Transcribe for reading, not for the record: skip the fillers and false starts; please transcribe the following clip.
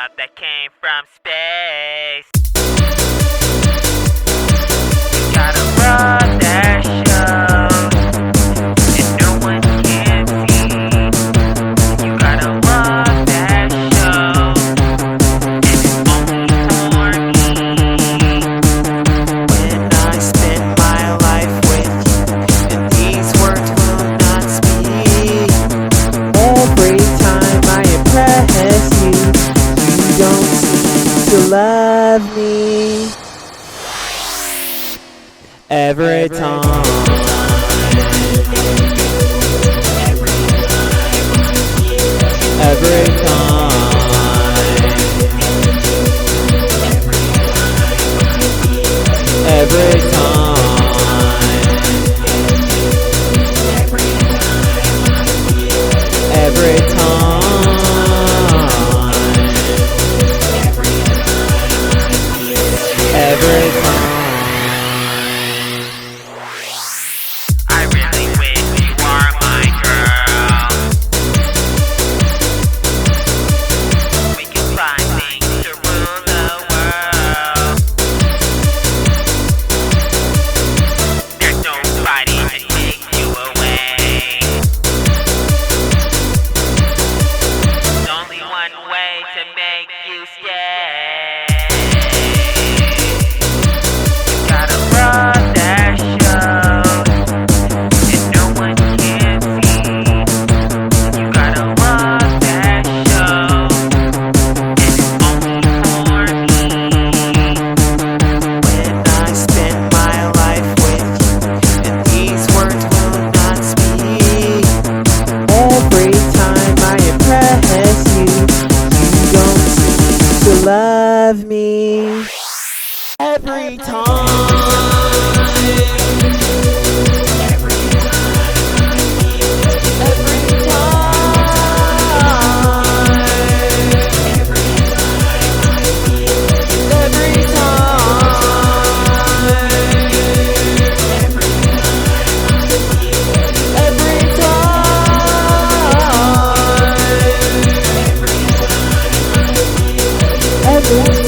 love that came from space. You got a love that shows, and no one can see. You got a love that shows, and it's only for me. When I spend my life with you, and these words will not speak. Every time I impress you, you don't seem to love me. Every time. Every time. Every time. Every time. Every time. I really wish you were my girl. We can fly things to rule the world. There's nobody to take you away. There's only one way to make you stay. You got a love that shows, and no one can see. You got a love that shows, and it's only for me. When I spend my life with you, and these words will not speak. Every time I impress you, you don't seem to love me. Every time. Every time. Every time. Every